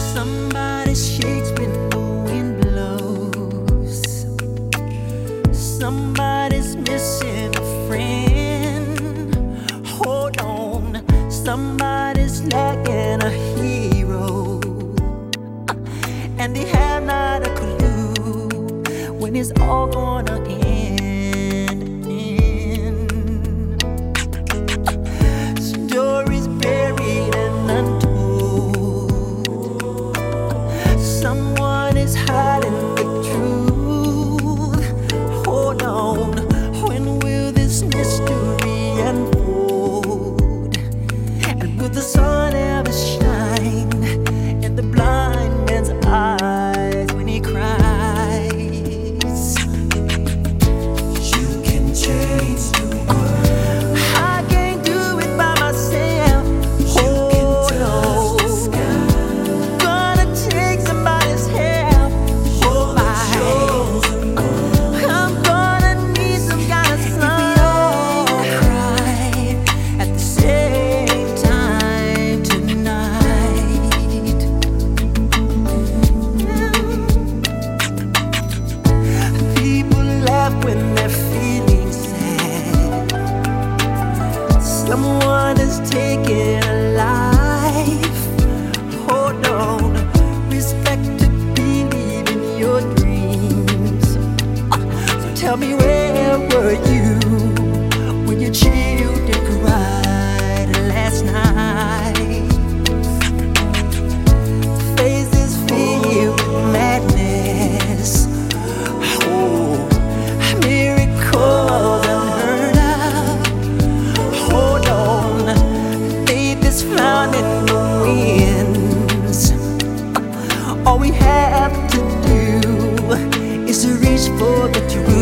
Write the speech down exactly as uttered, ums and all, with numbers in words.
Somebody shakes when the wind blows. Somebody's missing a friend. Hold on, somebody's lacking a hero, and they have not a clue when it's all gonna end. Stories buried and untold. Someone is hiding the truth. Hold on, when will this mystery unfold? And will the sun ever shine in the blind man's eyes when he cries? You can change the world. I can't do it by myself. You can Oh touch the no, sky. gonna take somebody's help. You're the Bye. chosen one. I'm gonna need some kind of sun. We all cry at the same time tonight. People laugh when they're feeling sad. Someone is taking a life. Hold on, respect to believe in your dreams. So tell me, where were you when your children cried last night? Faces filled with madness. Oh, miracles unheard of. Hold on, faith is found in the winds. All we have to do is to reach for the truth.